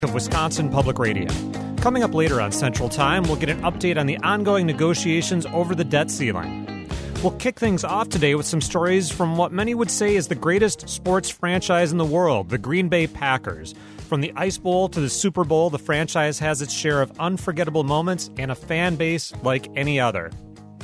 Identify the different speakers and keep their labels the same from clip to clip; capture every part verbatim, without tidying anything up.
Speaker 1: Of Wisconsin Public Radio. Coming up later on Central Time, we'll get an update on the ongoing negotiations over the debt ceiling. We'll kick things off today with some stories from what many would say is the greatest sports franchise in the world, the Green Bay Packers. From the Ice Bowl to the Super Bowl, the franchise has its share of unforgettable moments and a fan base like any other.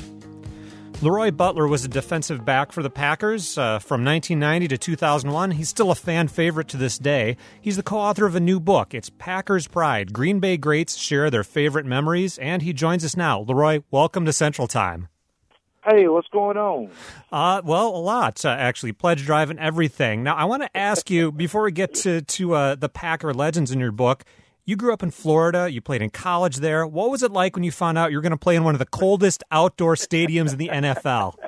Speaker 1: Leroy Butler was a defensive back for the Packers uh, from nineteen ninety to two thousand one. He's still a fan favorite to this day. He's the co-author of a new book. It's Packers Pride. Green Bay greats share their favorite memories, and he joins us now. Leroy, welcome to Central Time.
Speaker 2: Hey, what's going on?
Speaker 1: Uh, well, a lot, uh, actually. Pledge drive and everything. Now, I want to ask you, before we get to, to uh, the Packer legends in your book, you grew up in Florida. You played in college there. What was it like when you found out you were going to play in one of the coldest outdoor stadiums in the N F L?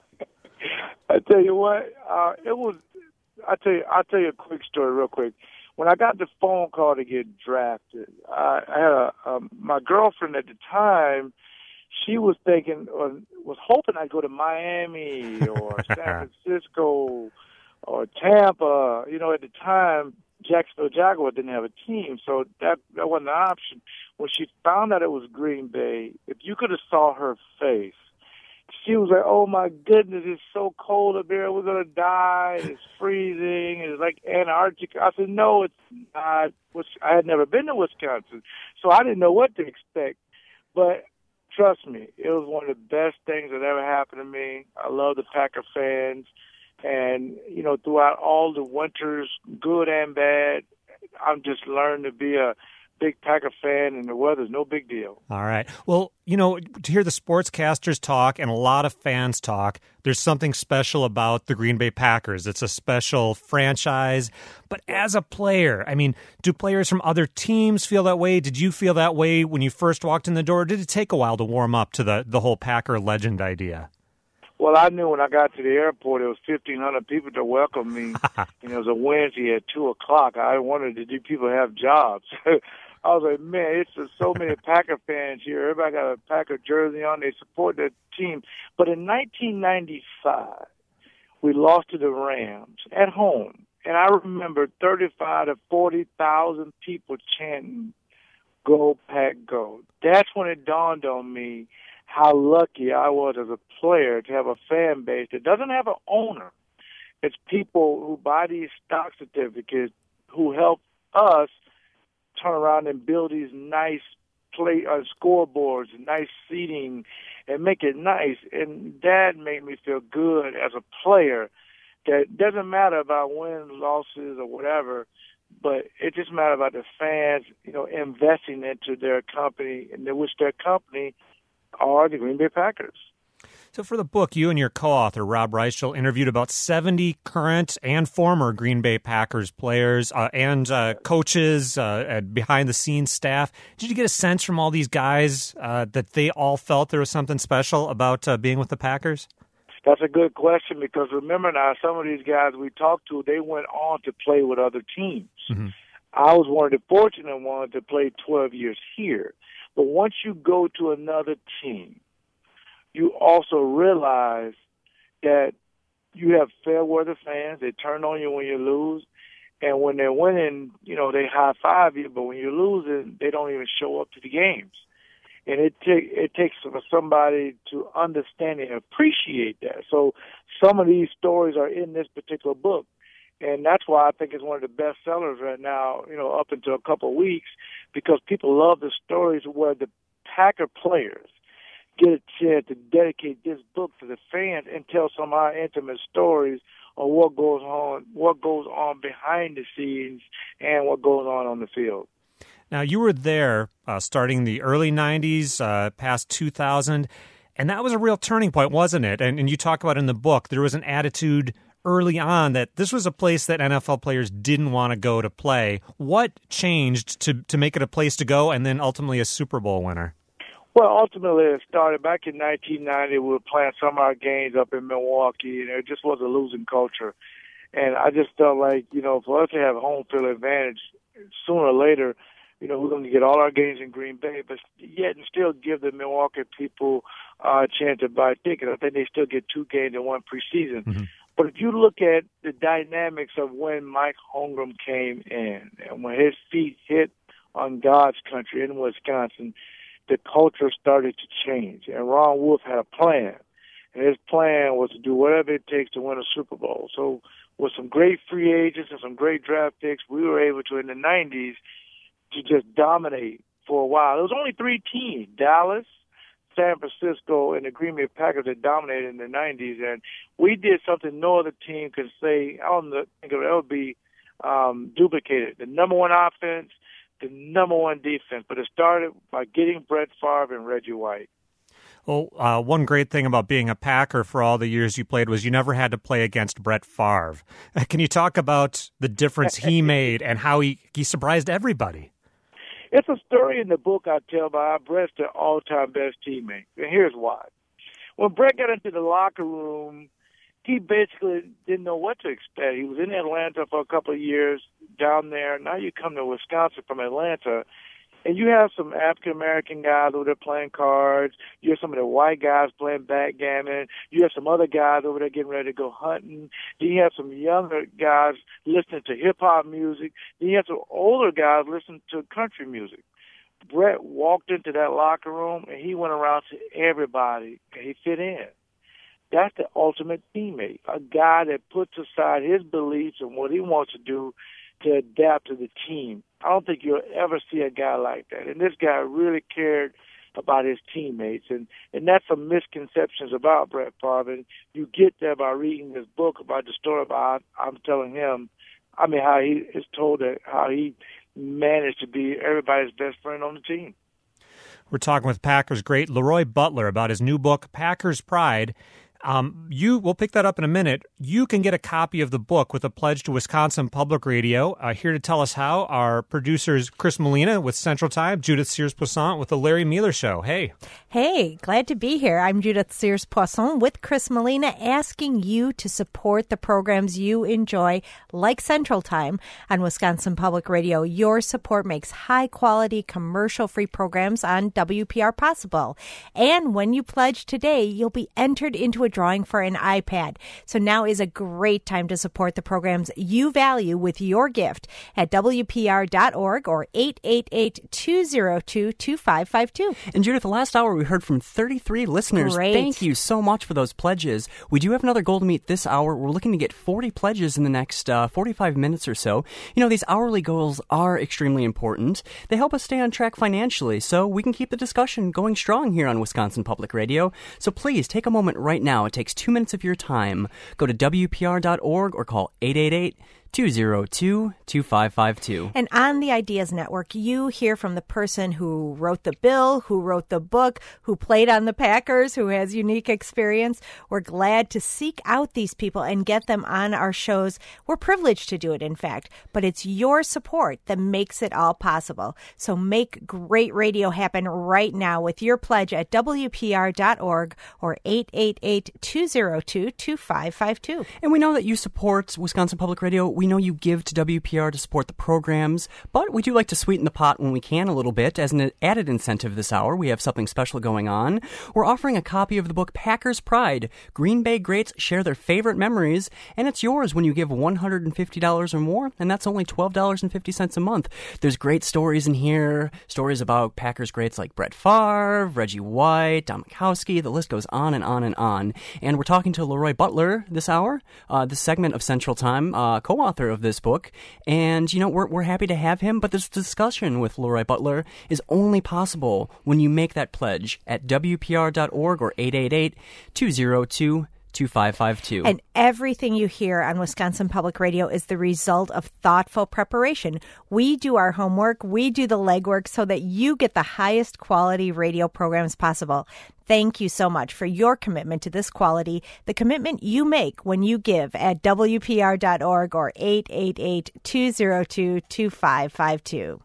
Speaker 2: I tell you what, uh, it was. I tell you, I'll tell you a quick story, real quick. When I got the phone call to get drafted, I, I had a, um, my girlfriend at the time. She was thinking, or was hoping I'd go to Miami or San Francisco or Tampa. You know, at the time, Jacksonville Jaguars didn't have a team, so that that wasn't an option. When she found out it was Green Bay, if you could have saw her face, she was like, "Oh my goodness, it's so cold up there. We're gonna die. It's freezing. It's like Antarctica." I said, "No, it's not." Which I had never been to Wisconsin, so I didn't know what to expect. But trust me, it was one of the best things that ever happened to me. I love the Packer fans. And, you know, throughout all the winters, good and bad, I'm just learned to be a big Packer fan, and the weather's no big deal.
Speaker 1: All right. Well, you know, to hear the sportscasters talk and a lot of fans talk, there's something special about the Green Bay Packers. It's a special franchise. But as a player, I mean, do players from other teams feel that way? Did you feel that way when you first walked in the door? Or did it take a while to warm up to the, the whole Packer legend idea?
Speaker 2: Well, I knew when I got to the airport, there was fifteen hundred people to welcome me. And it was a Wednesday at two o'clock. I wondered, did these people have jobs? I was like, man, it's just so many Packer fans here. Everybody got a Packer jersey on. They support their team. But in nineteen ninety-five, we lost to the Rams at home. And I remember thirty-five to forty thousand people chanting, "Go, Pack, go." That's when it dawned on me how lucky I was as a player to have a fan base that doesn't have an owner. It's people who buy these stock certificates who help us turn around and build these nice play uh, scoreboards, nice seating, and make it nice. And that made me feel good as a player. That doesn't matter about wins, losses, or whatever, but it just matters about the fans, you know, investing into their company, and which their company are the Green Bay Packers.
Speaker 1: So for the book, you and your co-author, Rob Reischel, interviewed about seventy current and former Green Bay Packers players uh, and uh, coaches, uh, and behind-the-scenes staff. Did you get a sense from all these guys uh, that they all felt there was something special about uh, being with the Packers?
Speaker 2: That's a good question, because remember now, some of these guys we talked to, they went on to play with other teams. Mm-hmm. I was one of the fortunate ones to play twelve years here. But once you go to another team, you also realize that you have fair-weather fans. They turn on you when you lose. And when they're winning, you know, they high-five you. But when you're losing, they don't even show up to the games. And it, take, it takes for somebody to understand and appreciate that. So some of these stories are in this particular book. And that's why I think it's one of the best sellers right now, you know, up until a couple of weeks, because people love the stories where the Packer players get a chance to dedicate this book to the fans and tell some of our intimate stories of what goes on, what goes on behind the scenes and what goes on on the field.
Speaker 1: Now, you were there uh, starting the early nineties, uh, past two thousand, and that was a real turning point, wasn't it? And, and you talk about in the book, there was an attitude early on that this was a place that N F L players didn't want to go to play. What changed to, to make it a place to go and then ultimately a Super Bowl winner?
Speaker 2: Well, ultimately it started back in nineteen ninety. We were playing some of our games up in Milwaukee, and it just was a losing culture. And I just felt like, you know, for us to have home field advantage, sooner or later, you know, we're going to get all our games in Green Bay, but yet and still give the Milwaukee people uh, a chance to buy tickets. I think they still get two games in one preseason. Mm-hmm. But if you look at the dynamics of when Mike Holmgren came in and when his feet hit on God's country in Wisconsin, the culture started to change. And Ron Wolf had a plan. And his plan was to do whatever it takes to win a Super Bowl. So with some great free agents and some great draft picks, we were able to, in the nineties, to just dominate for a while. There was only three teams, Dallas, San Francisco, and the Green Bay Packers that dominated in the nineties. And we did something no other team could say, I don't think it would ever be um, duplicated. The number one offense, the number one defense. But it started by getting Brett Favre and Reggie White.
Speaker 1: Well, uh, one great thing about being a Packer for all the years you played was you never had to play against Brett Favre. Can you talk about the difference he made and how he, he surprised everybody?
Speaker 2: It's a story in the book I tell about Brett's the all-time best teammate. And here's why. When Brett got into the locker room, he basically didn't know what to expect. He was in Atlanta for a couple of years down there. Now you come to Wisconsin from Atlanta, and you have some African-American guys over there playing cards. You have some of the white guys playing backgammon. You have some other guys over there getting ready to go hunting. Then you have some younger guys listening to hip-hop music. Then you have some older guys listening to country music. Brett walked into that locker room, and he went around to everybody, and he fit in. That's the ultimate teammate, a guy that puts aside his beliefs and what he wants to do to adapt to the team. I don't think you'll ever see a guy like that. And this guy really cared about his teammates. And, and that's some misconceptions about Brett Favre. And you get that by reading this book about the story about I'm telling him, I mean, how he is told that how he managed to be everybody's best friend on the team.
Speaker 1: We're talking with Packers great Leroy Butler about his new book, Packers Pride. Um, you, we'll pick that up in a minute. You can get a copy of the book with a pledge to Wisconsin Public Radio. Uh, here to tell us how are producers Chris Molina with Central Time, Judith Sears-Poisson with the Larry Mueller Show. Hey.
Speaker 3: Hey, glad to be here. I'm Judith Sears-Poisson with Chris Molina, asking you to support the programs you enjoy, like Central Time on Wisconsin Public Radio. Your support makes high-quality, commercial-free programs on W P R possible. And when you pledge today, you'll be entered into a drawing for an iPad. So now is a great time to support the programs you value with your gift at W P R dot org or eight eight eight, two zero two, two five five two.
Speaker 4: And Judith, the last hour we heard from thirty-three listeners.
Speaker 3: Great.
Speaker 4: Thank you so much for those pledges. We do have another goal to meet this hour. We're looking to get forty pledges in the next uh, forty-five minutes or so. You know, these hourly goals are extremely important. They help us stay on track financially so we can keep the discussion going strong here on Wisconsin Public Radio. So please take a moment right now. It takes two minutes of your time. Go to W P R dot org or call eight eight eight, two zero two, two five five two.
Speaker 3: And on the Ideas Network, you hear from the person who wrote the bill, who wrote the book, who played on the Packers, who has unique experience. We're glad to seek out these people and get them on our shows. We're privileged to do it, in fact, but it's your support that makes it all possible. So make great radio happen right now with your pledge at W P R dot org or eight eight eight, two zero two, two five five two.
Speaker 4: And we know that you support Wisconsin Public Radio. We know you give to W P R to support the programs, but we do like to sweeten the pot when we can a little bit. As an added incentive this hour, we have something special going on. We're offering a copy of the book Packers Pride. Green Bay greats share their favorite memories, and it's yours when you give one hundred fifty dollars or more, and that's only twelve dollars and fifty cents a month. There's great stories in here, stories about Packers greats like Brett Favre, Reggie White, Don Majkowski, the list goes on and on and on. And we're talking to Leroy Butler this hour, uh, this segment of Central Time, uh, co-author of this book, and you know we're we're happy to have him. But this discussion with Leroy Butler is only possible when you make that pledge at W P R dot org or eight eight eight, two zero two, two five five two.
Speaker 3: And everything you hear on Wisconsin Public Radio is the result of thoughtful preparation. We do our homework, we do the legwork so that you get the highest quality radio programs possible. Thank you so much for your commitment to this quality, the commitment you make when you give at W P R dot org or eight eight eight, two zero two, two five five two.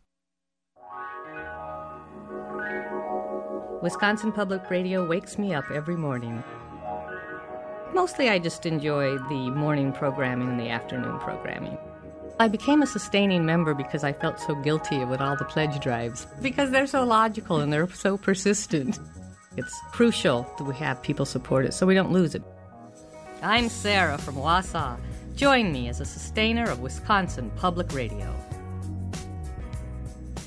Speaker 5: Wisconsin Public Radio wakes me up every morning. Mostly I just enjoy the morning programming and the afternoon programming. I became a sustaining member because I felt so guilty with all the pledge drives, because they're so logical and they're so persistent. It's crucial that we have people support it so we don't lose it. I'm Sarah from Wausau. Join me as a sustainer of Wisconsin Public Radio.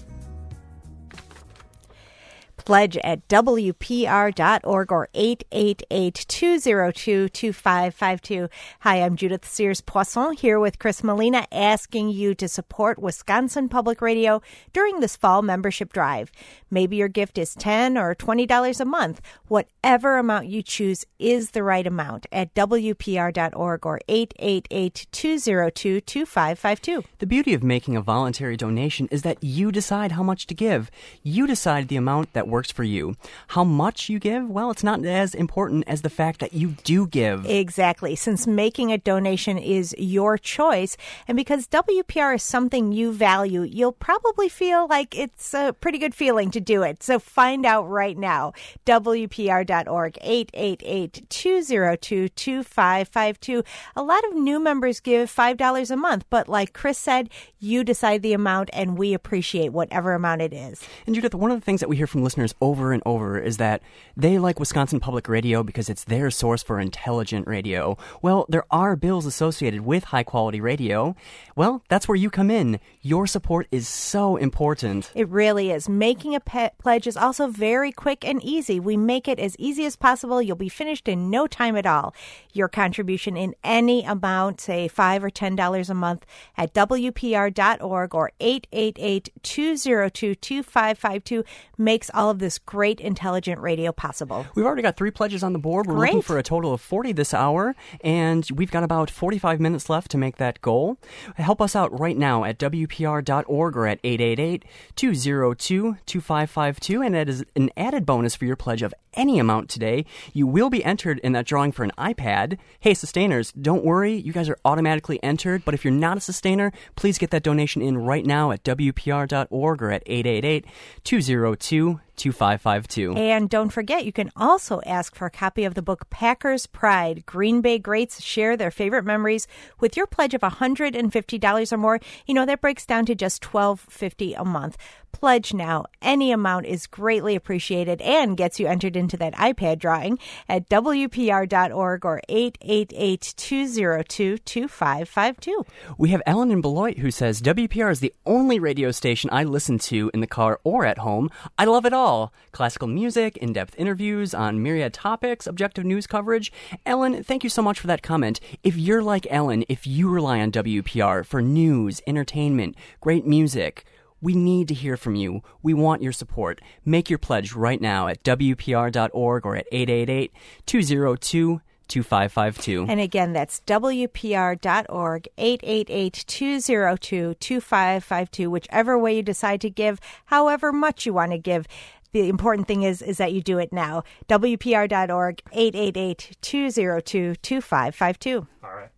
Speaker 3: Pledge at W P R dot org or eight eight eight, two zero two, two five five two. Hi, I'm Judith Sears Poisson here with Chris Molina, asking you to support Wisconsin Public Radio during this fall membership drive. Maybe your gift is ten dollars or twenty dollars a month. Whatever amount you choose is the right amount at W P R dot org or eight eight eight, two zero two, two five five two.
Speaker 4: The beauty of making a voluntary donation is that you decide how much to give. You decide the amount that works for you. How much you give, well, it's not as important as the fact that you do give.
Speaker 3: Exactly. Since making a donation is your choice, and because W P R is something you value, you'll probably feel like it's a pretty good feeling to do it. So find out right now. W P R dot org, eight eight eight, two zero two, two five five two. A lot of new members give five dollars a month, but like Chris said, you decide the amount, and we appreciate whatever amount it is.
Speaker 4: And Judith, one of the things that we hear from listeners over and over is that they like Wisconsin Public Radio because it's their source for intelligent radio. Well, there are bills associated with high-quality radio. Well, that's where you come in. Your support is so important.
Speaker 3: It really is. Making a pe- pledge is also very quick and easy. We make it as easy as possible. You'll be finished in no time at all. Your contribution in any amount, say five dollars or ten dollars a month, at W P R dot org or eight eight eight, two zero two, two five five two makes all of this great intelligent radio possible.
Speaker 4: We've already got three pledges on the board. We're
Speaker 3: Great.
Speaker 4: looking for a total of forty this hour, and we've got about forty-five minutes left to make that goal. Help us out right now at W P R dot org or at eight eight eight, two zero two, two five five two, and that is an added bonus for your pledge of any amount today. You will be entered in that drawing for an iPad. Hey, sustainers, don't worry. You guys are automatically entered, but if you're not a sustainer, please get that donation in right now at W P R dot org or at eight eight eight, two zero two, two five five two.
Speaker 3: And don't forget, you can also ask for a copy of the book Packers Pride. Green Bay Greats share their favorite memories with your pledge of one hundred fifty dollars or more. You know, that breaks down to just twelve fifty a month. Pledge now. Any amount is greatly appreciated and gets you entered into that iPad drawing at W P R dot org or eight eight eight, two zero two, two five five two.
Speaker 4: We have Ellen in Beloit who says, W P R is the only radio station I listen to in the car or at home. I love it all. Classical music, in-depth interviews on myriad topics, objective news coverage. Ellen, thank you so much for that comment. If you're like Ellen, if you rely on W P R for news, entertainment, great music, we need to hear from you. We want your support. Make your pledge right now at W P R dot org or at eight eight eight, two zero two, two five five two.
Speaker 3: And again, that's W P R dot org, eight eight eight, two zero two, two five five two. Whichever way you decide to give, however much you want to give. The important thing is is that you do it now. W P R dot org, eight eight eight, two zero two, two five five two.
Speaker 1: All right.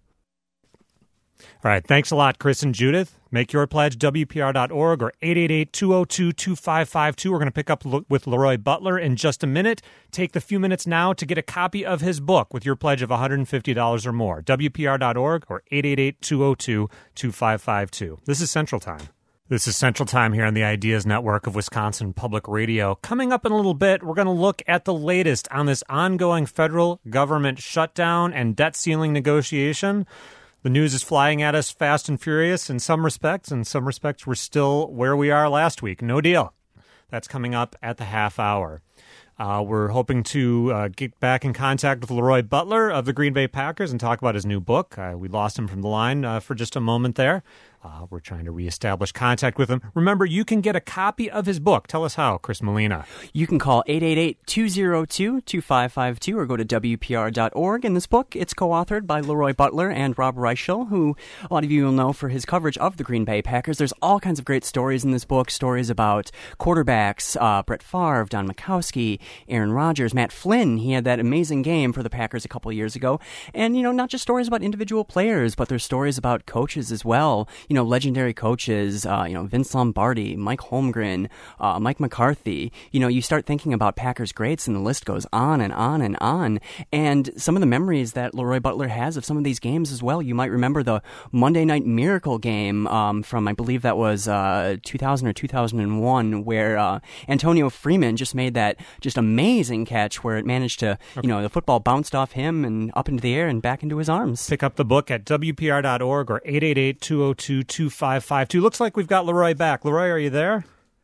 Speaker 1: All right. Thanks a lot, Chris and Judith. Make your pledge, W P R dot org or eight eight eight, two zero two, two five five two. We're going to pick up with Leroy Butler in just a minute. Take the few minutes now to get a copy of his book with your pledge of one hundred fifty dollars or more. W P R dot org or eight eight eight, two zero two, two five five two. This is Central Time. This is Central Time here on the Ideas Network of Wisconsin Public Radio. Coming up in a little bit, we're going to look at the latest on this ongoing federal government shutdown and debt ceiling negotiation. The news is flying at us fast and furious in some respects. In some respects, we're still where we are last week. No deal. That's coming up at the half hour. Uh, we're hoping to uh, get back in contact with Leroy Butler of the Green Bay Packers and talk about his new book. Uh, we lost him from the line uh, for just a moment there. Uh, we're trying to reestablish contact with him. Remember, you can get a copy of his book. Tell us how, Chris Molina.
Speaker 4: You can call eight eight eight, two zero two, two five five two or go to W P R dot org. In this book, it's co-authored by Leroy Butler and Rob Reichel, who a lot of you will know for his coverage of the Green Bay Packers. There's all kinds of great stories in this book, stories about quarterbacks, uh, Brett Favre, Don Majkowski, Aaron Rodgers, Matt Flynn. He had that amazing game for the Packers a couple of years ago. And, you know, not just stories about individual players, but there's stories about coaches as well. You know, legendary coaches, uh, you know, Vince Lombardi, Mike Holmgren, uh, Mike McCarthy. You know, you start thinking about Packers greats and the list goes on and on and on. And some of the memories that Leroy Butler has of some of these games as well. You might remember the Monday Night Miracle game um, from, I believe that was uh, two thousand or two thousand one, where uh, Antonio Freeman just made that just amazing catch where it managed to, you know, the football bounced off him and up into the air and back into his arms.
Speaker 1: Pick up the book at W P R dot org or eight eight eight, two zero two, two five five two. Looks like we've got Leroy back. Leroy, are you there?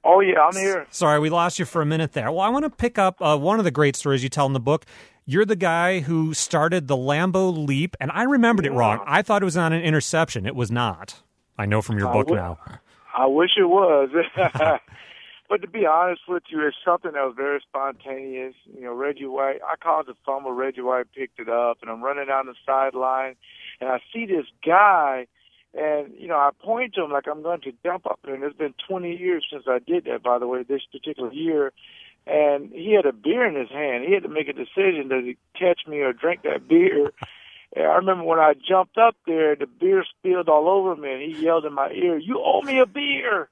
Speaker 2: Oh, yeah, I'm here.
Speaker 1: Sorry, we lost you for a minute there. Well, I want to pick up uh, one of the great stories you tell in the book. You're the guy who started the Lambeau Leap, and I remembered
Speaker 2: yeah.
Speaker 1: it wrong. I thought it was on an interception. It was not. I know from your
Speaker 2: I
Speaker 1: book
Speaker 2: w-
Speaker 1: now.
Speaker 2: I wish it was. But to be honest with you, it's something that was very spontaneous. You know, Reggie White, I called the fumble, Reggie White picked it up, and I'm running down the sideline, and I see this guy, and, you know, I point to him like I'm going to jump up there, and it's been twenty years since I did that, by the way, this particular year, and he had a beer in his hand. He had to make a decision, does he catch me or drink that beer? And I remember when I jumped up there, the beer spilled all over me, and he yelled in my ear, "You owe me a beer!"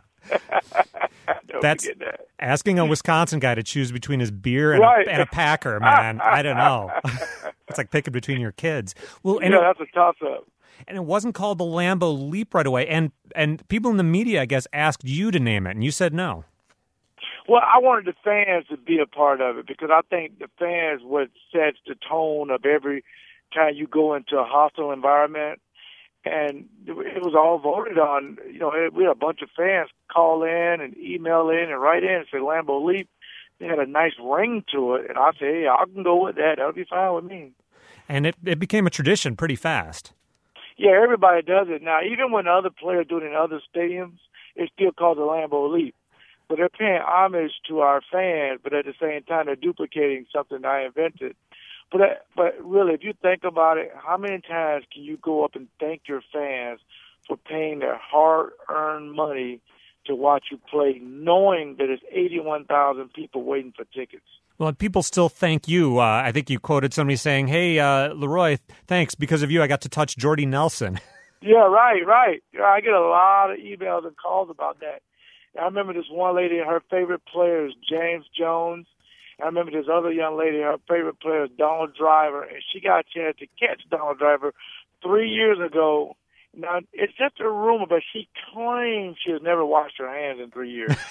Speaker 1: That's
Speaker 2: that.
Speaker 1: asking a Wisconsin guy to choose between his beer and,
Speaker 2: right.
Speaker 1: a, and a Packer, man. I don't know. It's like picking between your kids. Well, and
Speaker 2: yeah,
Speaker 1: it,
Speaker 2: that's a toss-up.
Speaker 1: And it wasn't called the Lambeau Leap right away. And and people in the media, I guess, asked you to name it, and you said no.
Speaker 2: Well, I wanted the fans to be a part of it because I think the fans what sets the tone of every time you go into a hostile environment. And it was all voted on. You know, we had a bunch of fans call in and email in and write in and say Lambeau Leap. They had a nice ring to it, and I said, hey, I can go with that. That'll be fine with me.
Speaker 1: And it it became a tradition pretty fast.
Speaker 2: Yeah, everybody does it now. Even when other players do it in other stadiums, it's still called the Lambeau Leap. But they're paying homage to our fans, but at the same time, they're duplicating something I invented. But but really, if you think about it, how many times can you go up and thank your fans for paying their hard-earned money to watch you play, knowing that it's eighty-one thousand people waiting for tickets?
Speaker 1: Well, people still thank you. Uh, I think you quoted somebody saying, hey, uh, Leroy, thanks. Because of you, I got to touch Jordy Nelson.
Speaker 2: Yeah, right, right. I get a lot of emails and calls about that. I remember this one lady, her favorite player is James Jones. I remember this other young lady, her favorite player is Donald Driver, and she got a chance to catch Donald Driver three years ago. Now, it's just a rumor, but she claims she has never washed her hands in three years.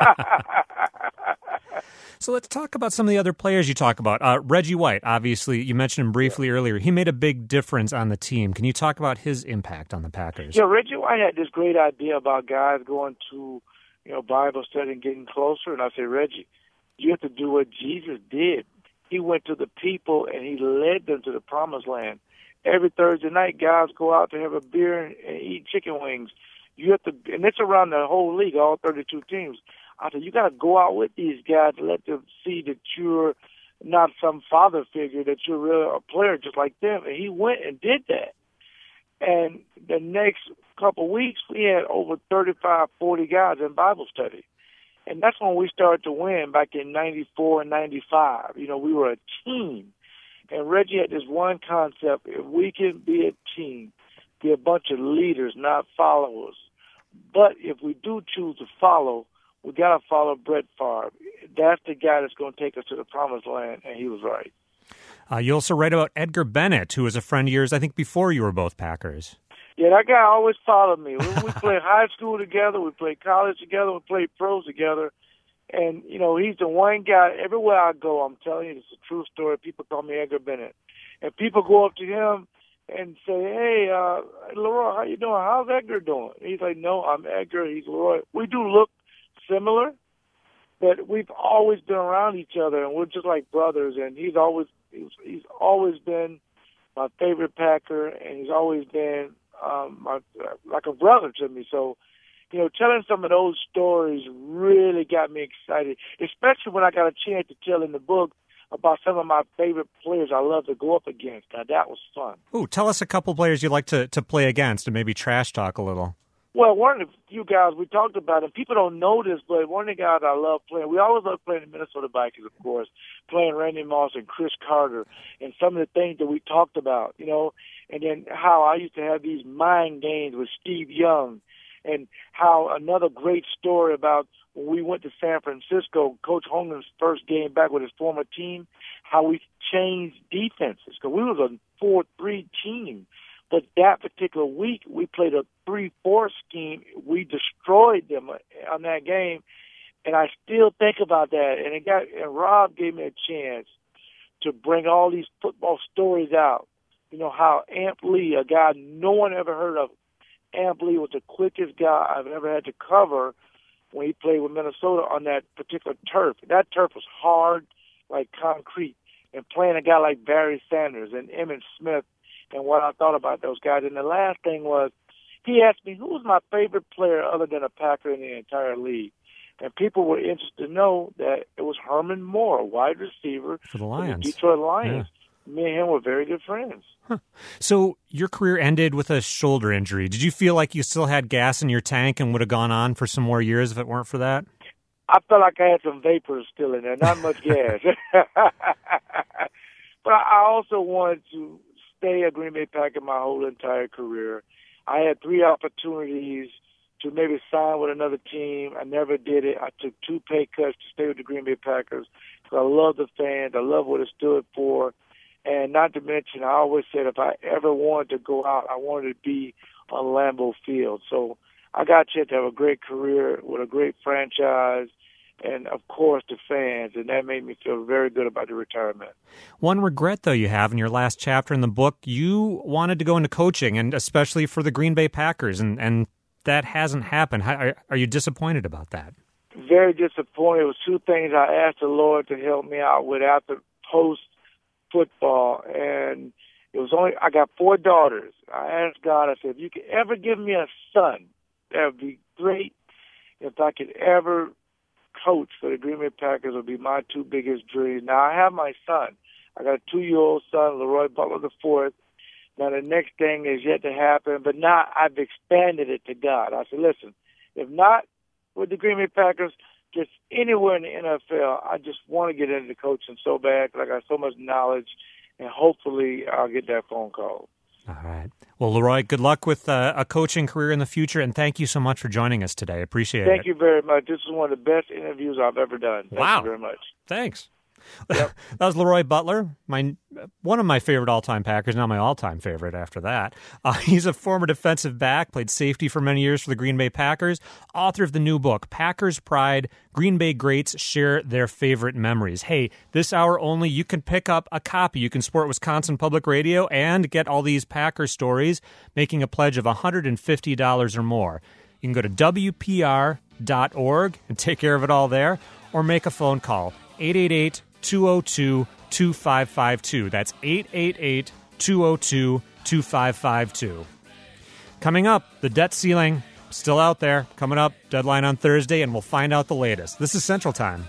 Speaker 1: So let's talk about some of the other players you talk about. Uh, Reggie White, obviously, you mentioned him briefly yeah. earlier. He made a big difference on the team. Can you talk about his impact on the Packers?
Speaker 2: Yeah, Reggie White had this great idea about guys going to, you know, Bible study and getting closer. And I said, Reggie, you have to do what Jesus did. He went to the people and he led them to the promised land. Every Thursday night, guys go out to have a beer and, and eat chicken wings. You have to, and it's around the whole league, all thirty-two teams. I said, you got to go out with these guys to let them see that you're not some father figure, that you're really a player just like them. And he went and did that. And the next couple of weeks, we had over thirty-five, forty guys in Bible study. And that's when we started to win back in ninety-four and ninety-five. You know, we were a team. And Reggie had this one concept: if we can be a team, be a bunch of leaders, not followers. But if we do choose to follow, we got to follow Brett Favre. That's the guy that's going to take us to the promised land, and he was right.
Speaker 1: Uh, you also write about Edgar Bennett, who was a friend of yours, I think, before you were both Packers.
Speaker 2: Yeah, that guy always followed me. We, we played high school together. We played college together. We played pros together. And, you know, he's the one guy, everywhere I go, I'm telling you, it's a true story. People call me Edgar Bennett. And people go up to him and say, hey, uh, Leroy, how you doing? How's Edgar doing? And he's like, no, I'm Edgar. He's Leroy. We do look similar, but we've always been around each other, and we're just like brothers. And he's always he's, he's always been my favorite Packer, and he's always been um, my, uh, like a brother to me. So, you know, telling some of those stories really got me excited, especially when I got a chance to tell in the book about some of my favorite players I love to go up against. Now, that was fun.
Speaker 1: Ooh, tell us a couple players you'd like to, to play against and maybe trash talk a little.
Speaker 2: Well, one of the few guys we talked about, and people don't know this, but one of the guys I love playing, we always love playing the Minnesota Vikings, of course, playing Randy Moss and Chris Carter and some of the things that we talked about, you know, and then how I used to have these mind games with Steve Young, and how another great story about when we went to San Francisco, Coach Holmgren's first game back with his former team, how we changed defenses, because we was a four three team. But that particular week, we played a three four scheme. We destroyed them on that game, and I still think about that. And it got and Rob gave me a chance to bring all these football stories out. You know, how Amp Lee, a guy no one ever heard of, Amp Lee was the quickest guy I've ever had to cover when he played with Minnesota on that particular turf. That turf was hard like concrete. And playing a guy like Barry Sanders and Emmitt Smith and what I thought about those guys. And the last thing was, he asked me, who was my favorite player other than a Packer in the entire league? And people were interested to know that it was Herman Moore, wide receiver
Speaker 1: for the Lions.
Speaker 2: For the Detroit Lions. Yeah. Me and him were very good friends.
Speaker 1: Huh. So your career ended with a shoulder injury. Did you feel like you still had gas in your tank and would have gone on for some more years if it weren't for that?
Speaker 2: I felt like I had some vapors still in there, not much gas. But I also wanted to stay a Green Bay Packer my whole entire career. I had three opportunities to maybe sign with another team. I never did it. I took two pay cuts to stay with the Green Bay Packers because I love the fans. I love what it stood for. And not to mention, I always said if I ever wanted to go out, I wanted to be on Lambeau Field. So I got a chance to have a great career with a great franchise and, of course, the fans, and that made me feel very good about the retirement.
Speaker 1: One regret, though, you have in your last chapter in the book, you wanted to go into coaching, and especially for the Green Bay Packers, and, and that hasn't happened. How, are, are you disappointed about that?
Speaker 2: Very disappointed. It was two things I asked the Lord to help me out with after post-football, and it was only I got four daughters. I asked God, I said, if you could ever give me a son, that would be great. If I could ever coach for the Green Bay Packers, would be my two biggest dreams. Now, I have my son. I got a two-year-old son, Leroy Butler the fourth. Now, the next thing is yet to happen, but now I've expanded it to God. I said, listen, if not with the Green Bay Packers, just anywhere in the N F L, I just want to get into coaching so bad because I got so much knowledge, and hopefully I'll get that phone call.
Speaker 1: All right. Well, Leroy, good luck with uh, a coaching career in the future, and thank you so much for joining us today. Appreciate
Speaker 2: thank
Speaker 1: it.
Speaker 2: Thank you very much. This is one of the best interviews I've ever done. Thank
Speaker 1: wow.
Speaker 2: you very much.
Speaker 1: Thanks.
Speaker 2: Yep.
Speaker 1: That was Leroy Butler, my one of my favorite all-time Packers, not my all-time favorite after that. Uh, he's a former defensive back, played safety for many years for the Green Bay Packers, author of the new book, Packers Pride, Green Bay Greats Share Their Favorite Memories. Hey, this hour only, you can pick up a copy. You can support Wisconsin Public Radio and get all these Packer stories, making a pledge of one hundred fifty dollars or more. You can go to W P R dot org and take care of it all there, or make a phone call, eight eight eight, two oh two, two five five two. That's eight eight eight, two oh two, two five five two. Coming up, the debt ceiling, still out there. Coming up, deadline on Thursday, and we'll find out the latest. This is Central Time.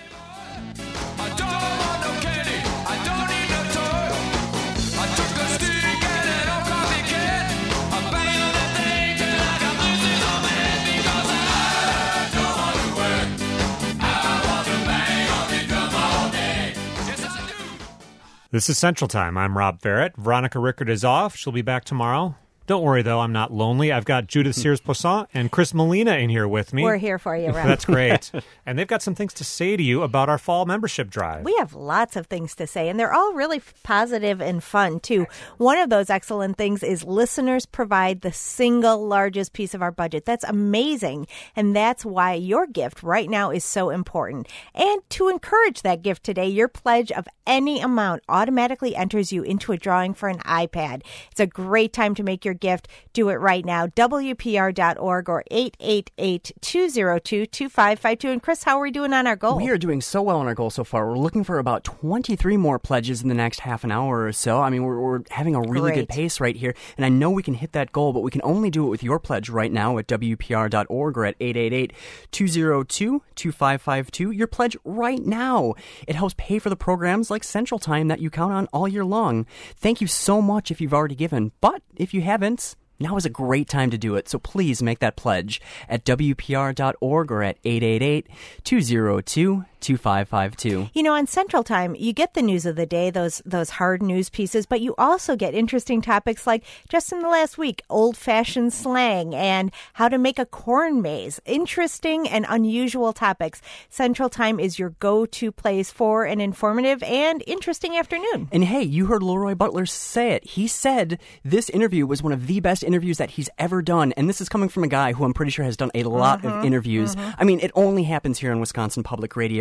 Speaker 1: This is Central Time. I'm Rob Barrett. Veronica Rickert is off. She'll be back tomorrow. Don't worry, though. I'm not lonely. I've got Judith Sears-Poisson and Chris Molina in here with me.
Speaker 3: We're here for you, Rob.
Speaker 1: That's great. And they've got some things to say to you about our fall membership drive.
Speaker 3: We have lots of things to say, and they're all really positive and fun, too. One of those excellent things is listeners provide the single largest piece of our budget. That's amazing, and that's why your gift right now is so important. And to encourage that gift today, your pledge of any amount automatically enters you into a drawing for an iPad. It's a great time to make your gift. Do it right now. W P R dot org or eight eight eight, two oh two, two five five two. And Chris, how are we doing on our goal?
Speaker 4: We are doing so well on our goal so far. We're looking for about twenty-three more pledges in the next half an hour or so. I mean, we're, we're having a really
Speaker 3: Great.
Speaker 4: good pace right here. And I know we can hit that goal, but we can only do it with your pledge right now at W P R dot org or at eight eight eight, two oh two, two five five two. Your pledge right now. It helps pay for the programs like Central Time that you count on all year long. Thank you so much if you've already given. But if you haven't, now is a great time to do it, so please make that pledge at W P R dot org or at eight eight eight, two oh two, two five five two.
Speaker 3: You know, on Central Time, you get the news of the day, those those hard news pieces, but you also get interesting topics like, just in the last week, old-fashioned slang and how to make a corn maze. Interesting and unusual topics. Central Time is your go-to place for an informative and interesting afternoon.
Speaker 4: And hey, you heard Leroy Butler say it. He said this interview was one of the best interviews that he's ever done, and this is coming from a guy who I'm pretty sure has done a lot
Speaker 3: mm-hmm,
Speaker 4: of interviews.
Speaker 3: Mm-hmm.
Speaker 4: I mean, it only happens here on Wisconsin Public Radio.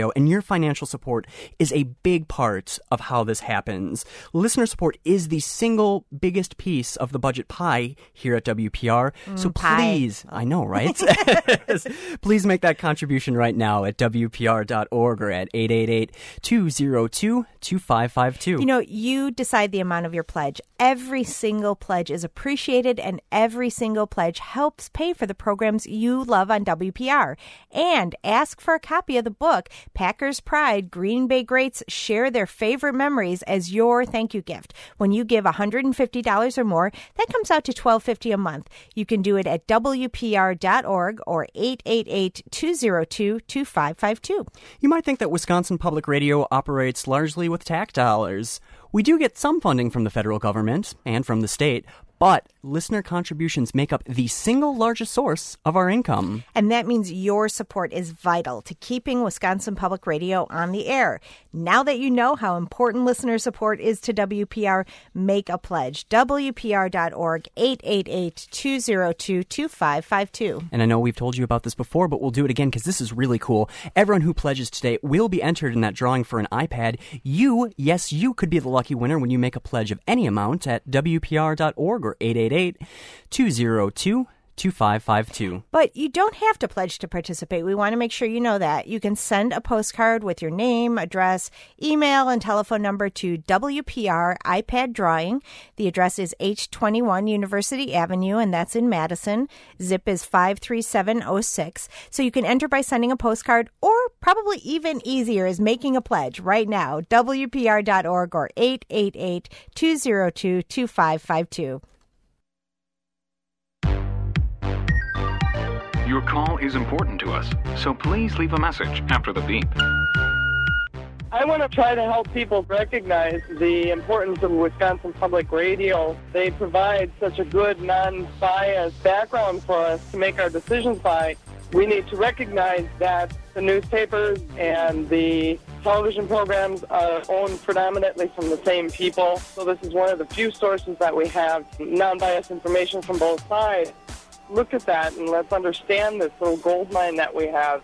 Speaker 4: Radio, and your financial support is a big part of how this happens. Listener support is the single biggest piece of the budget pie here at W P R.
Speaker 3: Mm,
Speaker 4: so
Speaker 3: pie.
Speaker 4: please, I know, right? Please make that contribution right now at W P R dot org or at eight eight eight, two zero two, two five five two.
Speaker 3: You know, you decide the amount of your pledge. Every single pledge is appreciated, and every single pledge helps pay for the programs you love on W P R. And ask for a copy of the book, Packers Pride, Green Bay Greats Share Their Favorite Memories, as your thank you gift. When you give one hundred fifty dollars or more, that comes out to twelve fifty a month. You can do it at W P R dot org or eight eight eight, two zero two, two five five two.
Speaker 4: You might think that Wisconsin Public Radio operates largely with tax dollars. We do get some funding from the federal government and from the state, but listener contributions make up the single largest source of our income.
Speaker 3: And that means your support is vital to keeping Wisconsin Public Radio on the air. Now that you know how important listener support is to W P R, make a pledge. W P R dot org, eight eight eight, two zero two, two five five two.
Speaker 4: And I know we've told you about this before, but we'll do it again because this is really cool. Everyone who pledges today will be entered in that drawing for an iPad. You, yes, you could be the lucky winner when you make a pledge of any amount at W P R dot org or eight eight eight, two zero two, two five five two.
Speaker 3: But you don't have to pledge to participate. We want to make sure you know that. You can send a postcard with your name, address, email, and telephone number to W P R iPad Drawing. The address is H twenty-one University Avenue, and that's in Madison. Zip is five three seven oh six. So you can enter by sending a postcard, or probably even easier is making a pledge right now. W P R dot org or eight eight eight, two zero two, two five five two.
Speaker 6: Your call is important to us, so please leave a message after the beep.
Speaker 7: I want to try to help people recognize the importance of Wisconsin Public Radio. They provide such a good, non-biased background for us to make our decisions by. We need to recognize that the newspapers and the television programs are owned predominantly from the same people. So this is one of the few sources that we have non-biased information from both sides. Look at that and let's understand this little gold mine that we have.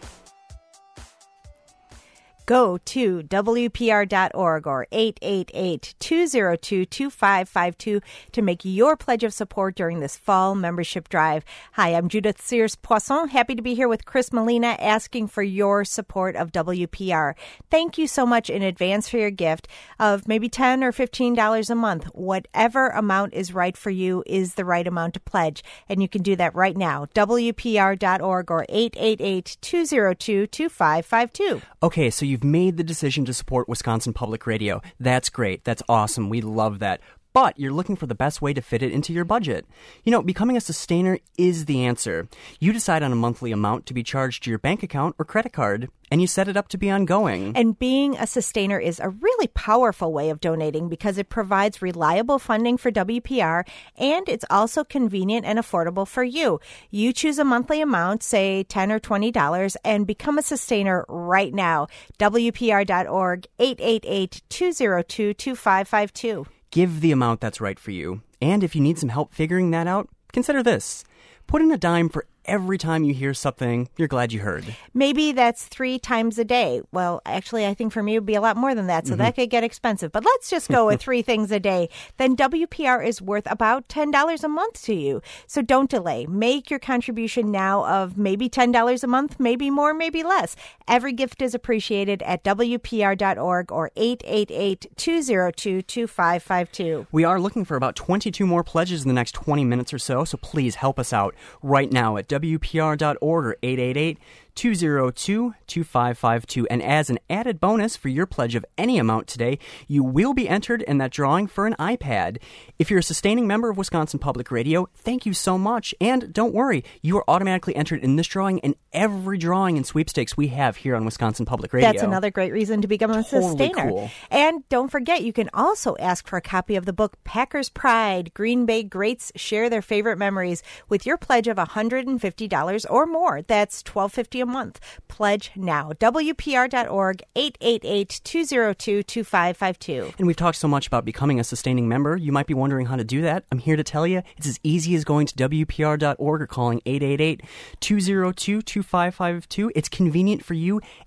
Speaker 3: Go to W P R dot org or eight eight eight, two zero two, two five five two to make your pledge of support during this fall membership drive. Hi, I'm Judith Sears-Poisson. Happy to be here with Chris Molina asking for your support of W P R. Thank you so much in advance for your gift of maybe ten dollars or fifteen dollars a month. Whatever amount is right for you is the right amount to pledge, and you can do that right now. W P R dot org or eight eight eight, two zero two, two five five two.
Speaker 4: Okay, so you've made the decision to support Wisconsin Public Radio. That's great. That's awesome. We love that. But you're looking for the best way to fit it into your budget. You know, becoming a sustainer is the answer. You decide on a monthly amount to be charged to your bank account or credit card, and you set it up to be ongoing.
Speaker 3: And being a sustainer is a really powerful way of donating because it provides reliable funding for W P R, and it's also convenient and affordable for you. You choose a monthly amount, say ten dollars or twenty dollars, and become a sustainer right now. W P R dot org, eight eight eight, two zero two, two five five two.
Speaker 4: Give the amount that's right for you. And if you need some help figuring that out, consider this. Put in a dime for every time you hear something you're glad you heard.
Speaker 3: Maybe that's three times a day. Well, actually, I think for me it would be a lot more than that, so mm-hmm. that could get expensive. But let's just go with three things a day. Then W P R is worth about ten dollars a month to you. So don't delay. Make your contribution now of maybe ten dollars a month, maybe more, maybe less. Every gift is appreciated at W P R dot org or eight eight eight, two zero two, two five five two.
Speaker 4: We are looking for about twenty-two more pledges in the next twenty minutes or so, so please help us out right now at W P R dot org or eight eight eight, two zero two, two five five two. And as an added bonus for your pledge of any amount today, you will be entered in that drawing for an iPad. If you're a sustaining member of Wisconsin Public Radio, thank you so much. And don't worry, you are automatically entered in this drawing and every drawing and sweepstakes we have here on Wisconsin Public Radio.
Speaker 3: That's another great reason to become a
Speaker 4: totally
Speaker 3: sustainer.
Speaker 4: Cool.
Speaker 3: And don't forget, you can also ask for a copy of the book Packers Pride, Green Bay Greats Share Their Favorite Memories with your pledge of one hundred fifty dollars or more. That's twelve fifty a month. Pledge now. W P R dot org, eight eight eight, two zero two, two five five two.
Speaker 4: And we've talked so much about becoming a sustaining member. You might be wondering how to do that. I'm here to tell you it's as easy as going to W P R dot org or calling eight eight eight, two zero two, two five five two. It's convenient for you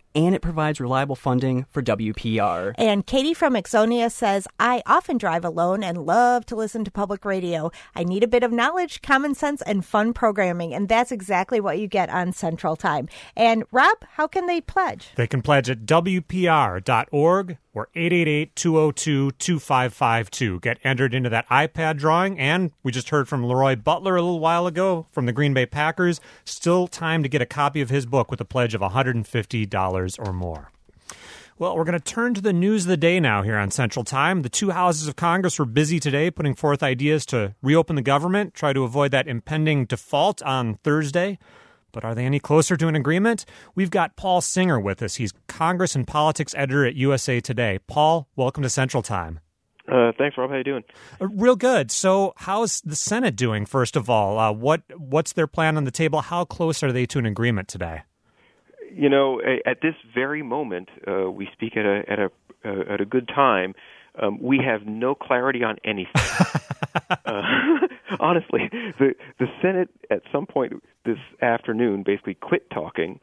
Speaker 4: and it provides reliable funding for W P R.
Speaker 3: And Katie from Ixonia says, I often drive alone and love to listen to public radio. I need a bit of knowledge, common sense, and fun programming, and that's exactly what you get on Central Time. And Rob, how can they pledge?
Speaker 1: They can pledge at W P R dot org or eight eight eight, two oh two, two five five two. Get entered into that iPad drawing, and we just heard from Leroy Butler a little while ago from the Green Bay Packers. Still time to get a copy of his book with a pledge of one hundred fifty dollars or more. Well, we're going to turn to the news of the day now here on Central Time. The two houses of Congress were busy today putting forth ideas to reopen the government, try to avoid that impending default on Thursday. But are they any closer to an agreement? We've got Paul Singer with us. He's Congress and Politics editor at U S A Today. Paul, welcome to Central Time.
Speaker 8: Uh, thanks, Rob. How you doing?
Speaker 1: Uh, real good. So how's the Senate doing, first of all? Uh, what What's their plan on the table? How close are they to an agreement today?
Speaker 8: You know, at this very moment, uh, we speak at a at a uh, at a good time. Um, we have no clarity on anything. uh, honestly, the the Senate at some point this afternoon basically quit talking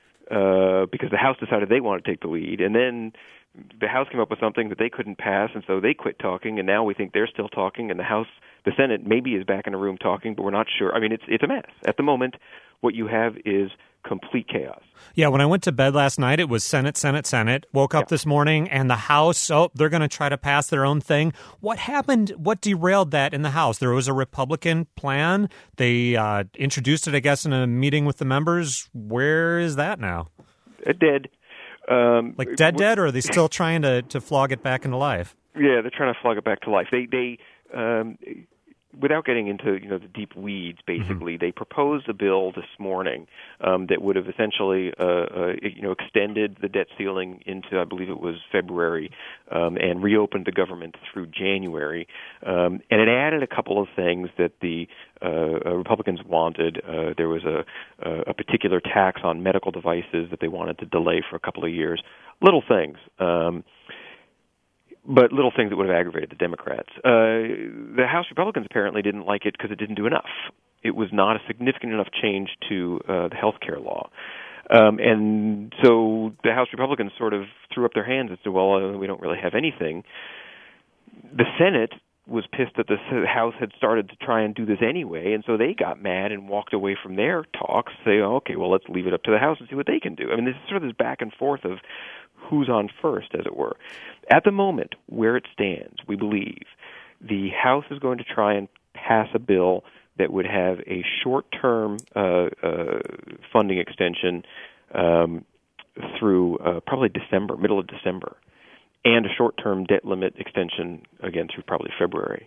Speaker 8: uh, because the House decided they wanted to take the lead, and then the House came up with something that they couldn't pass, and so they quit talking. And now we think they're still talking, and the House, the Senate, maybe is back in the room talking, but we're not sure. I mean, it's it's a mess at the moment. What you have is complete chaos.
Speaker 1: Yeah, when I went to bed last night, it was Senate, Senate, Senate. Woke up yeah. this morning, and the House, oh, they're going to try to pass their own thing. What happened? What derailed that in the House? There was a Republican plan. They uh, introduced it, I guess, in a meeting with the members. Where is that now?
Speaker 8: It did. Um,
Speaker 1: like dead, dead, or are they still trying to, to flog it back into life?
Speaker 8: Yeah, they're trying to flog it back to life. They, they, um, without getting into you know the deep weeds, basically, mm-hmm. they proposed a bill this morning um, that would have essentially uh, uh, you know extended the debt ceiling into, I believe it was February, um, and reopened the government through January, um, and it added a couple of things that the uh, Republicans wanted. Uh, there was a, a particular tax on medical devices that they wanted to delay for a couple of years. Little things. Um, But little things that would have aggravated the Democrats. Uh, the House Republicans apparently didn't like it because it didn't do enough. It was not a significant enough change to uh, the health care law. Um, and so the House Republicans sort of threw up their hands and said, well, uh, we don't really have anything. The Senate was pissed that the House had started to try and do this anyway, and so they got mad and walked away from their talks, saying, oh, okay, well, let's leave it up to the House and see what they can do. I mean, this is sort of this back and forth of who's on first, as it were. At the moment, where it stands, we believe the House is going to try and pass a bill that would have a short-term uh, uh, funding extension um, through uh, probably December, middle of December, and a short-term debt limit extension, again, through probably February.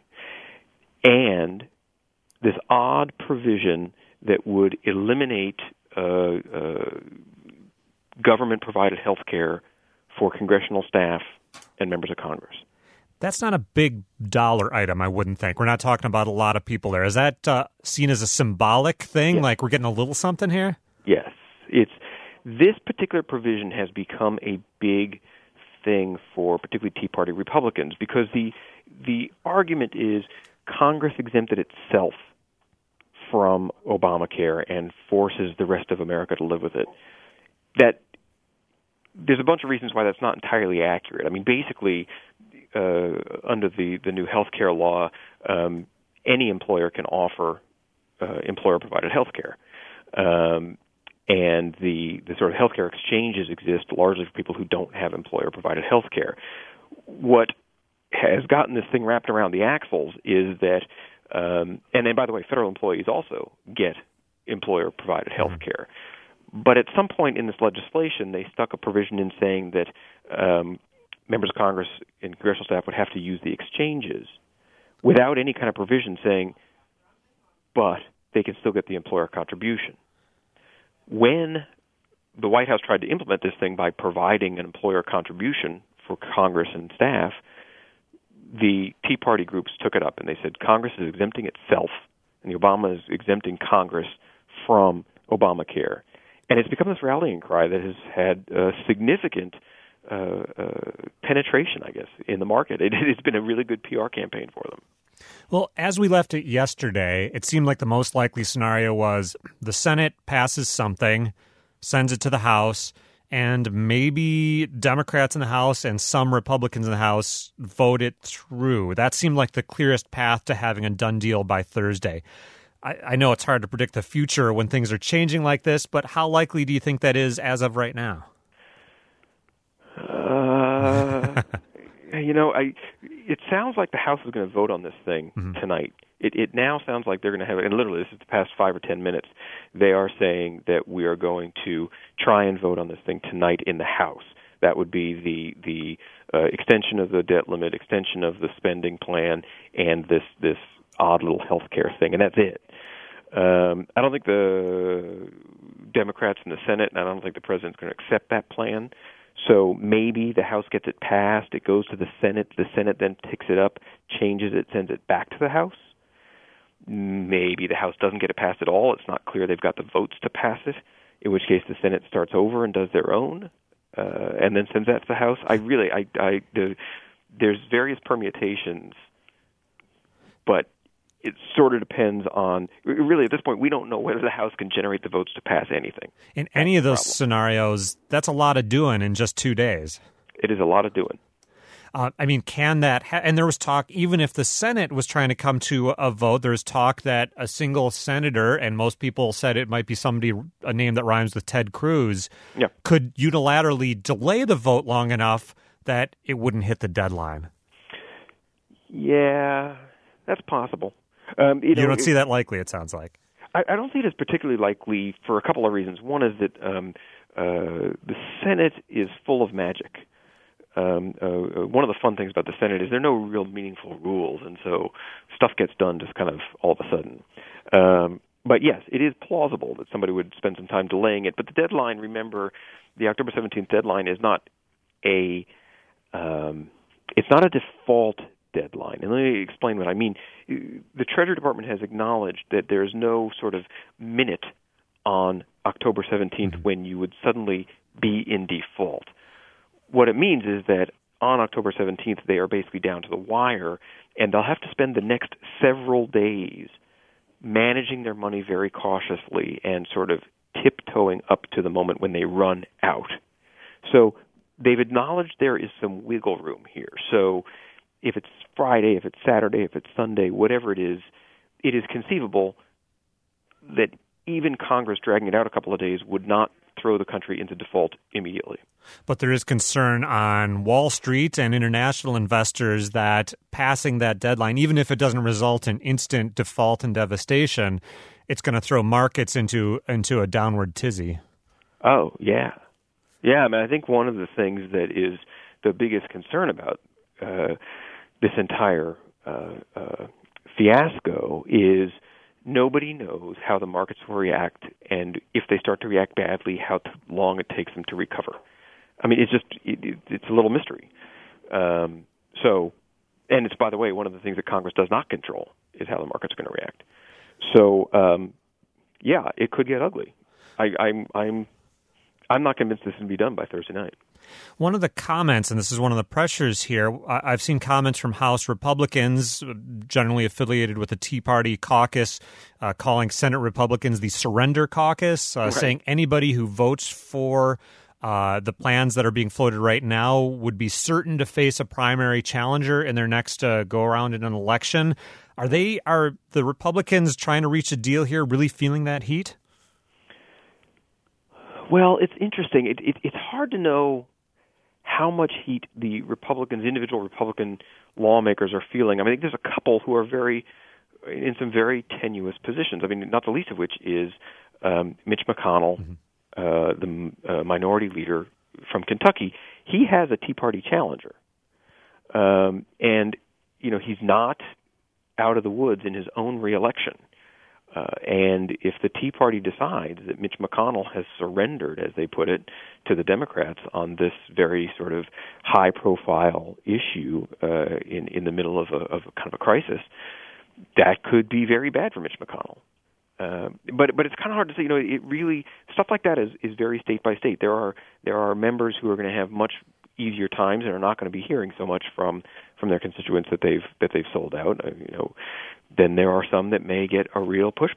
Speaker 8: And this odd provision that would eliminate uh, uh, government-provided health care for congressional staff and members of Congress.
Speaker 1: That's not a big dollar item, I wouldn't think. We're not talking about a lot of people there. Is that uh, seen as a symbolic thing, yes. like we're getting a little something here?
Speaker 8: Yes. It's this particular provision has become a big thing for particularly Tea Party Republicans because the the argument is Congress exempted itself from Obamacare and forces the rest of America to live with it. That there's a bunch of reasons why that's not entirely accurate. I mean, basically, uh, under the, the new health care law, um, any employer can offer uh, employer-provided health care. Um, and the, the sort of health care exchanges exist largely for people who don't have employer-provided health care. What has gotten this thing wrapped around the axles is that, um, and then, by the way, federal employees also get employer-provided health care. But at some point in this legislation, they stuck a provision in saying that um, members of Congress and congressional staff would have to use the exchanges without any kind of provision saying, but they can still get the employer contribution. When the White House tried to implement this thing by providing an employer contribution for Congress and staff, the Tea Party groups took it up and they said Congress is exempting itself and the Obama is exempting Congress from Obamacare. And it's become this rallying cry that has had uh, significant uh, uh, penetration, I guess, in the market. It, it's been a really good P R campaign for them.
Speaker 1: Well, as we left it yesterday, it seemed like the most likely scenario was the Senate passes something, sends it to the House, and maybe Democrats in the House and some Republicans in the House vote it through. That seemed like the clearest path to having a done deal by Thursday. I, I know it's hard to predict the future when things are changing like this, but how likely do you think that is as of right now?
Speaker 8: Uh, you know, I. It sounds like the House is going to vote on this thing mm-hmm. tonight. It, it now sounds like they're going to have, and literally this is the past five or ten minutes, they are saying that we are going to try and vote on this thing tonight in the House. That would be the the uh, extension of the debt limit, extension of the spending plan, and this this odd little health care thing, and that's it. Um, I don't think the Democrats in the Senate, and I don't think the president's going to accept that plan. So maybe the House gets it passed, it goes to the Senate, the Senate then picks it up, changes it, sends it back to the House. Maybe the House doesn't get it passed at all. It's not clear they've got the votes to pass it, in which case the Senate starts over and does their own, uh, and then sends that to the House. I really, I, I, the, there's various permutations, but it sort of depends on, really at this point, we don't know whether the House can generate the votes to pass anything.
Speaker 1: In
Speaker 8: that's
Speaker 1: any of those
Speaker 8: problem.
Speaker 1: scenarios, that's a lot of doing in just two days.
Speaker 8: It is a lot of doing.
Speaker 1: Uh, I mean, can that ha- – and there was talk, even if the Senate was trying to come to a vote, there was talk that a single senator, and most people said it might be somebody, a name that rhymes with Ted Cruz,
Speaker 8: yeah.
Speaker 1: could unilaterally delay the vote long enough that it wouldn't hit the deadline.
Speaker 8: Yeah, that's possible. Um, you,
Speaker 1: you
Speaker 8: know,
Speaker 1: don't
Speaker 8: it,
Speaker 1: see that likely, it sounds like.
Speaker 8: I, I don't see it as particularly likely for a couple of reasons. One is that um, uh, the Senate is full of magic. Um, uh, one of the fun things about the Senate is there are no real meaningful rules, and so stuff gets done just kind of all of a sudden. Um, but yes, it is plausible that somebody would spend some time delaying it. But the deadline, remember, the October seventeenth deadline is not a um, it's not a default deadline. And let me explain what I mean. The Treasury Department has acknowledged that there's no sort of minute on October seventeenth when you would suddenly be in default. What it means is that on October seventeenth, they are basically down to the wire, and they'll have to spend the next several days managing their money very cautiously and sort of tiptoeing up to the moment when they run out. So they've acknowledged there is some wiggle room here. So if it's Friday, if it's Saturday, if it's Sunday, whatever it is, it is conceivable that even Congress dragging it out a couple of days would not throw the country into default immediately.
Speaker 1: But there is concern on Wall Street and international investors that passing that deadline, even if it doesn't result in instant default and devastation, it's going to throw markets into into a downward tizzy.
Speaker 8: Oh, yeah. Yeah, I mean, I think one of the things that is the biggest concern about uh, this entire uh, uh, fiasco is nobody knows how the markets will react, and if they start to react badly, how t- long it takes them to recover. I mean, it's just it, it's a little mystery. Um, so, and it's, by the way, one of the things that Congress does not control is how the markets are going to react. So, um, yeah, it could get ugly. I, I'm I'm I'm not convinced this can be done by Thursday night.
Speaker 1: One of the comments, and this is one of the pressures here, I've seen comments from House Republicans, generally affiliated with the Tea Party caucus, uh, calling Senate Republicans the surrender caucus, uh, right. saying anybody who votes for uh, the plans that are being floated right now would be certain to face a primary challenger in their next uh, go-around in an election. Are they, are the Republicans trying to reach a deal here really feeling that heat?
Speaker 8: Well, it's interesting. It, it, it's hard to know how much heat the Republicans, individual Republican lawmakers are feeling. I mean, I think there's a couple who are very, in some very tenuous positions. I mean, not the least of which is um, Mitch McConnell, mm-hmm. uh, the uh, minority leader from Kentucky. He has a Tea Party challenger. Um, and, you know, he's not out of the woods in his own reelection. Uh, and if the Tea Party decides that Mitch McConnell has surrendered, as they put it, to the Democrats on this very sort of high-profile issue uh, in in the middle of a, of a kind of a crisis, that could be very bad for Mitch McConnell. Uh, but but it's kind of hard to say. You know, it really stuff like that is, is very state by state. There are there are members who are going to have much easier times and are not going to be hearing so much from, from their constituents that they've that they've sold out. Uh, you know. Then there are some that may get a real pushback.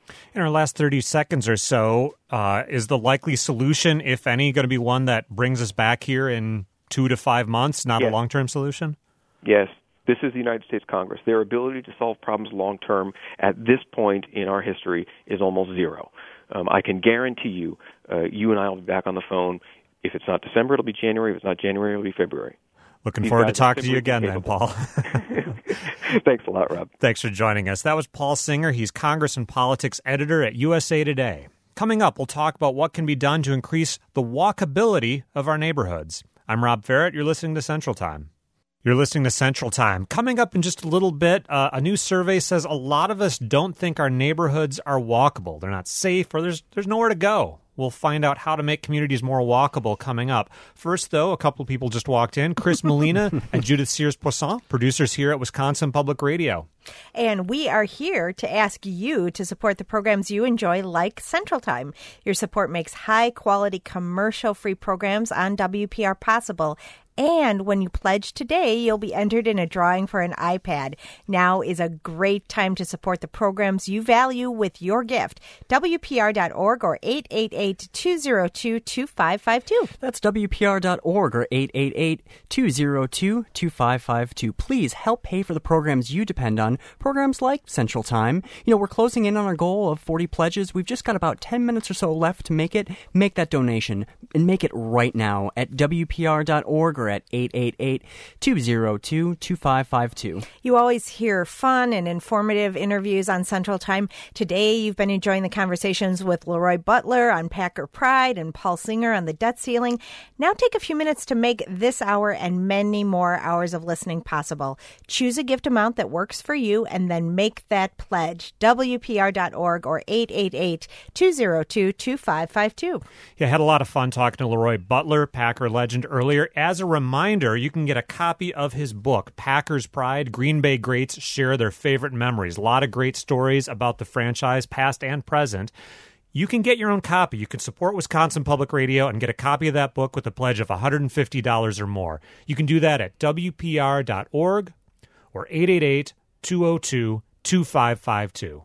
Speaker 1: In our last thirty seconds or so, uh, is the likely solution, if any, going to be one that brings us back here in two to five months, not
Speaker 8: yes.
Speaker 1: a long-term solution?
Speaker 8: Yes. This is the United States Congress. Their ability to solve problems long-term at this point in our history is almost zero. Um, I can guarantee you, uh, you and I will be back on the phone. If it's not December, it'll be January. If it's not January, it'll be February.
Speaker 1: Looking
Speaker 8: These
Speaker 1: forward to
Speaker 8: guys are
Speaker 1: talking to you again then,
Speaker 8: capable.
Speaker 1: Paul.
Speaker 8: Thanks a lot, Rob.
Speaker 1: Thanks for joining us. That was Paul Singer. He's Congress and Politics editor at U S A Today. Coming up, we'll talk about what can be done to increase the walkability of our neighborhoods. I'm Rob Ferrett. You're listening to Central Time. You're listening to Central Time. Coming up in just a little bit, uh, a new survey says a lot of us don't think our neighborhoods are walkable. They're not safe, or there's there's nowhere to go. We'll find out how to make communities more walkable coming up. First, though, a couple of people just walked in. Chris Molina and Judith Sears-Poisson, producers here at Wisconsin Public Radio.
Speaker 3: And we are here to ask you to support the programs you enjoy, like Central Time. Your support makes high-quality, commercial-free programs on W P R possible. And when you pledge today, you'll be entered in a drawing for an iPad. Now is a great time to support the programs you value with your gift. W P R dot org or eight eight eight, two zero two, two five five two.
Speaker 4: That's W P R dot org or eight eight eight, two zero two, two five five two. Please help pay for the programs you depend on, programs like Central Time. You know, we're closing in on our goal of forty pledges. We've just got about ten minutes or so left to make it. Make that donation and make it right now at W P R dot org or at eight eight eight, two zero two, two five five two.
Speaker 3: You always hear fun and informative interviews on Central Time. Today, you've been enjoying the conversations with Leroy Butler on Packer Pride and Paul Singer on the debt ceiling. Now take a few minutes to make this hour and many more hours of listening possible. Choose a gift amount that works for you and then make that pledge. W P R dot org or eight eight eight, two zero two, two five five two.
Speaker 1: Yeah, I had a lot of fun talking to Leroy Butler, Packer legend, earlier. As a reminder, you can get a copy of his book, Packers Pride, Green Bay Greats Share Their Favorite Memories. A lot of great stories about the franchise, past and present. You can get your own copy. You can support Wisconsin Public Radio and get a copy of that book with a pledge of one hundred fifty dollars or more. You can do that at W P R dot org or eight eight eight, two zero two, two five five two.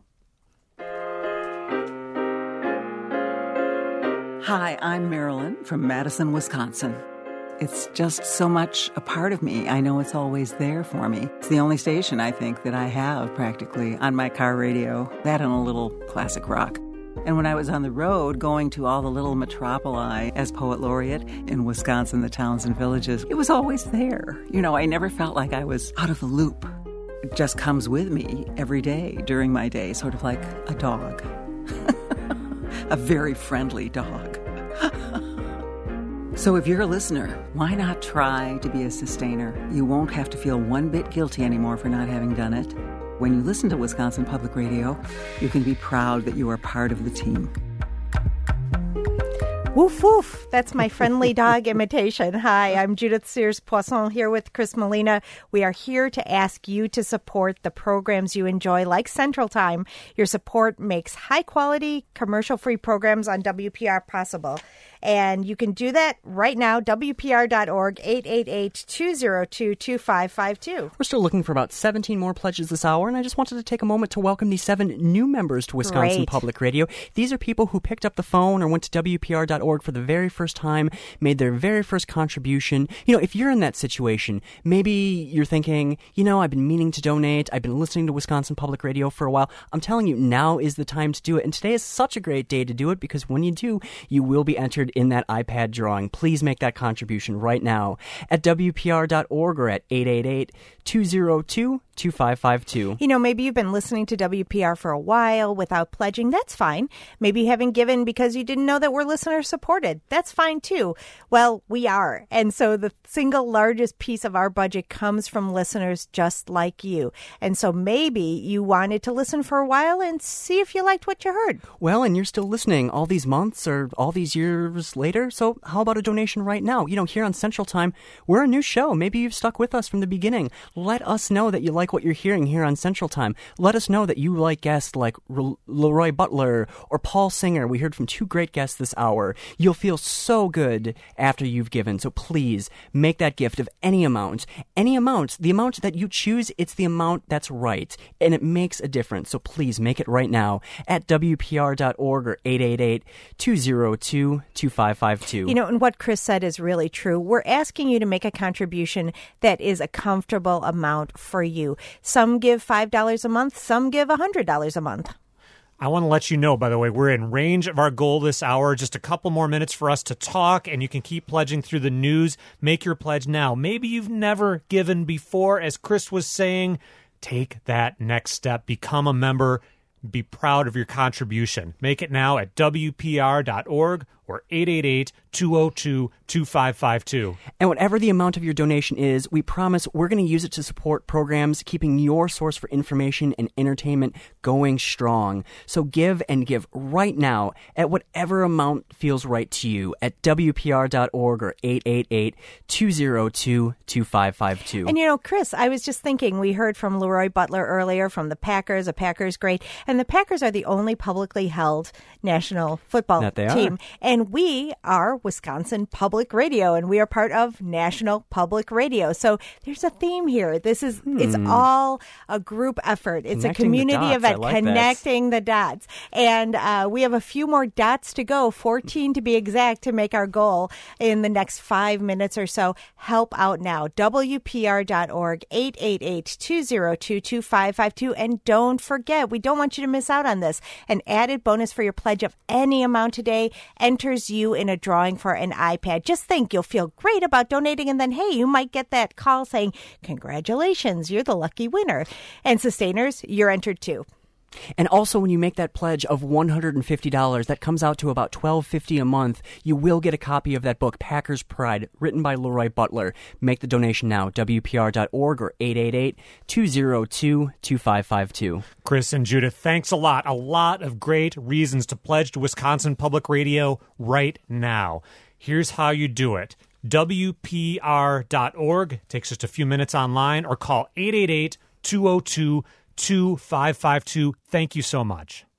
Speaker 9: Hi, I'm Marilyn from Madison, Wisconsin. It's just so much a part of me. I know it's always there for me. It's the only station, I think, that I have practically on my car radio, that and a little classic rock. And when I was on the road going to all the little metropoli as poet laureate in Wisconsin, the towns and villages, it was always there. You know, I never felt like I was out of the loop. It just comes with me every day during my day, sort of like a dog. A very friendly dog. So if you're a listener, why not try to be a sustainer? You won't have to feel one bit guilty anymore for not having done it. When you listen to Wisconsin Public Radio, you can be proud that you are part of the team.
Speaker 3: Woof, woof. That's my friendly dog imitation. Hi, I'm Judith Sears-Poisson here with Chris Molina. We are here to ask you to support the programs you enjoy, like Central Time. Your support makes high-quality, commercial-free programs on W P R possible. And you can do that right now, W P R dot org, eight eight eight, two zero two, two five five two.
Speaker 4: We're still looking for about seventeen more pledges this hour, and I just wanted to take a moment to welcome these seven new members to Wisconsin
Speaker 3: Great.
Speaker 4: Public Radio. These are people who picked up the phone or went to W P R dot org for the very first time, made their very first contribution. You know, if you're in that situation, maybe you're thinking, you know, I've been meaning to donate, I've been listening to Wisconsin Public Radio for a while. I'm telling you, now is the time to do it, and today is such a great day to do it, because when you do, you will be entered in that iPad drawing. Please make that contribution right now at W P R dot org or at eight eight eight, two zero two, two five five two.
Speaker 3: You know, maybe you've been listening to W P R for a while without pledging. That's fine. Maybe you haven't given because you didn't know that we're listener supported. That's fine too. Well, we are. And so the single largest piece of our budget comes from listeners just like you. And so maybe you wanted to listen for a while and see if you liked what you heard.
Speaker 4: Well, and you're still listening all these months or all these years later. So how about a donation right now? You know, here on Central Time, we're a new show. Maybe you've stuck with us from the beginning. Let us know that you like like what you're hearing here on Central Time, let us know that you like guests like R- Leroy Butler or Paul Singer. We heard from two great guests this hour. You'll feel so good after you've given. So please make that gift of any amount. Any amount. The amount that you choose, it's the amount that's right. And it makes a difference. So please make it right now at W P R dot org or eight eight eight, two oh two, two five five two.
Speaker 3: You know, and what Chris said is really true. We're asking you to make a contribution that is a comfortable amount for you. Some give five dollars a month. Some give one hundred dollars a month.
Speaker 1: I want to let you know, by the way, we're in range of our goal this hour. Just a couple more minutes for us to talk, and you can keep pledging through the news. Make your pledge now. Maybe you've never given before. As Chris was saying, take that next step. Become a member. Be proud of your contribution. Make it now at W P R dot org or eight eight eight, two oh two, two five five two.
Speaker 4: And whatever the amount of your donation is, we promise we're going to use it to support programs keeping your source for information and entertainment going strong. So give and give right now at whatever amount feels right to you at W P R dot org or eight eight eight, two oh two, two five five two.
Speaker 3: And you know, Chris, I was just thinking, we heard from Leroy Butler earlier from the Packers, a Packers great, and the Packers are the only publicly held national football
Speaker 4: that they
Speaker 3: team.
Speaker 4: Are.
Speaker 3: And we are Wisconsin Public Radio, and we are part of National Public Radio. So there's a theme here. This is, hmm. it's all a group effort. It's
Speaker 4: connecting
Speaker 3: a community event,
Speaker 4: like
Speaker 3: connecting
Speaker 4: this.
Speaker 3: the dots. And uh, we have a few more dots to go, fourteen to be exact, to make our goal in the next five minutes or so. Help out now. W P R dot org, eight eight eight, two oh two, two five five two. And don't forget, we don't want you to miss out on this. An added bonus for your pledge of any amount today enters you in a drawing for an iPad. Just think, you'll feel great about donating, and then, hey, you might get that call saying, congratulations, you're the lucky winner. And Sustainers, you're entered too.
Speaker 4: And also, when you make that pledge of one hundred fifty dollars, that comes out to about twelve fifty a month, you will get a copy of that book, Packers Pride, written by Leroy Butler. Make the donation now, W P R dot org or eight eight eight, two oh two, two five five two.
Speaker 1: Chris and Judith, thanks a lot. A lot of great reasons to pledge to Wisconsin Public Radio right now. Here's how you do it. W P R dot org takes just a few minutes online, or call eight eight eight, two oh two, two five five two. Thank you so much.